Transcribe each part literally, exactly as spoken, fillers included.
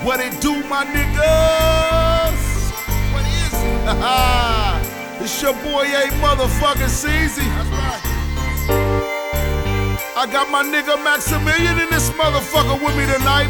What it do, my niggas? What is it? Haha. It's your boy A motherfucking Ceezy. That's right. I got my nigga Maximilian in this motherfucker with me tonight,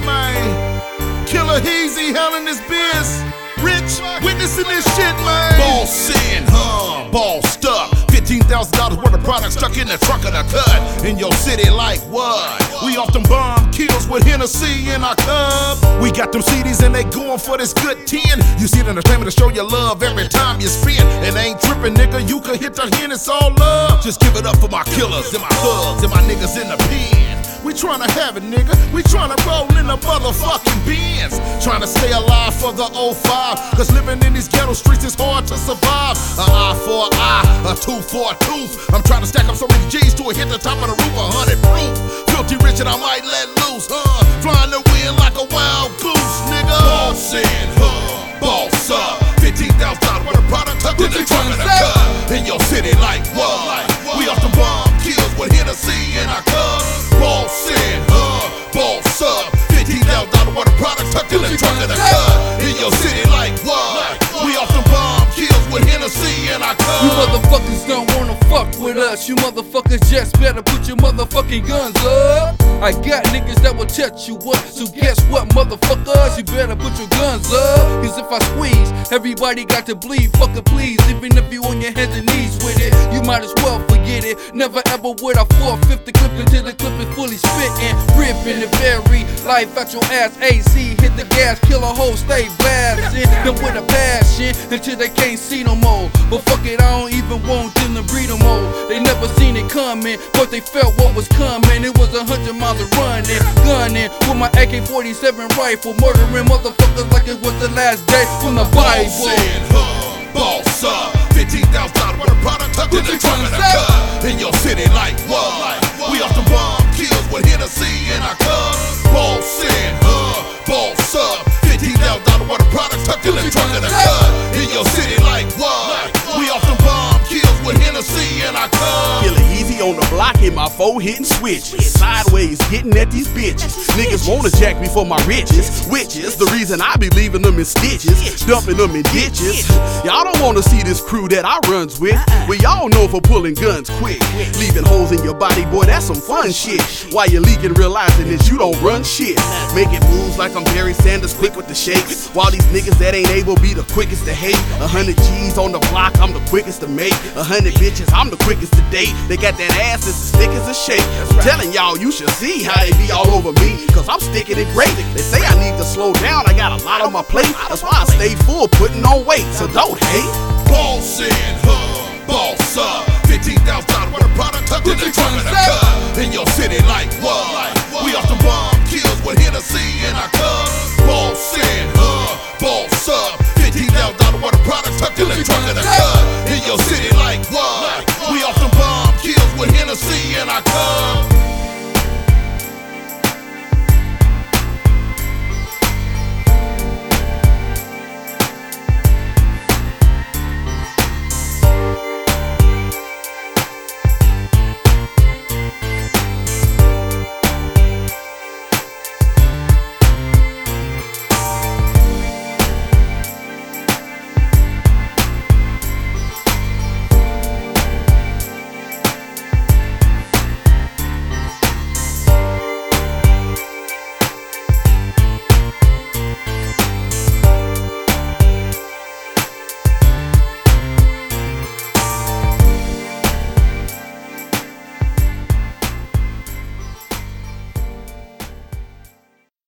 man. Killer Heezy, hell in this biz. Rich, witnessing this shit, man. Boss in, huh? Ball stuck. fifteen thousand dollars worth of products stuck in the trunk of the cut. In your city, like what? We off them bomb kills with Hennessy in our cup. We got them C Ds and they going for this good ten. You see the entertainment to show your love every time you spin. And ain't tripping, nigga, you can hit the hen, it's all love. Just give it up for my killers and my thugs and my niggas in the pen. We tryna have it, nigga. We tryna roll in the motherfucking Benz. Tryna stay alive for the oh five. Cause living in these ghetto streets is hard to survive. A eye for an eye, a tooth for a tooth. I'm tryna stack up so many G's to hit the top of the roof, a hundred proof. Filthy rich and I might let loose, huh? Flying the wind like a wild goose, nigga. Boss in, huh? Boss up. fifteen thousand dollars worth of product tucked in the trunk of the car. In your city, like what? We off the bomb kills with Hennessy in our cup. Boss in, huh? Boss up. fifteen thousand dollars worth of product tucked in the trunk of the car. In your city, like what? We off the bomb kills with Hennessy in our cup. You motherfuckers don't wanna fuck with us. You motherfuckers just better put your motherfucking guns up. I got niggas that will touch you up. So guess what, motherfuckers? You better put your guns up. Cause if I squeeze, everybody got to bleed. Fucking please, even if you on your hands and knees with it, you might as well forget it. Never ever would I four-fifth the clip until the clip is fully spittin'. Rippin' the very life out your ass. A C, hit the gas, kill a hoe, stay blasting. Them with a passion until they can't see no more. But fuck it, I don't even want them to breed no more. They never seen it coming, but they felt what was coming. It was a hundred miles of running, gunning with my A K forty-seven rifle, murdering motherfuckers like it was the last day from the Bible. Boss in, huh? Boss up. fifteen thousand dollars worth of product tucked in the trunk of the car. In your city, like what? We off the bomb kills with Hennessy in our cup. Boss in, huh? Boss up. fifteen thousand dollars worth of product tucked in the trunk of the car. In your city, like what? We off the bomb kills with Hennessy in our cup. Killer Heezy on the block, hit my foe hitting switches. Sideways, getting at these bitches. Niggas wanna jack me for my riches. Witches, the reason I be leaving them in stitches, dumping them in ditches. Y'all don't wanna see this crew that I runs with. We y'all know for pulling guns quick. Leaving holes in your body, boy, that's some fun shit. While you're leaking, realizing that you don't run shit. Making moves like I'm Barry Sanders, quick with the shakes. While these niggas that ain't able be the quickest to hate. A hundred G's on the block, I'm the quickest to make. A hundred bitches, I'm the quickest to date. They got that ass that's as thick as a shake. I'm telling y'all, you should see how they be all over me, cause I'm sticking it great. They say I need to slow down, I got a lot on my plate. That's why I stay full, putting on weight, so don't hate. Boss in, huh? Boss up. fifteen thousand dollars worth of product tucked in the trunk of the car. In your city, like what? We off the bomb kills with Hennessy in our cup. Boss in, huh? Boss up. fifteen thousand dollars worth of product tucked in the trunk of the car.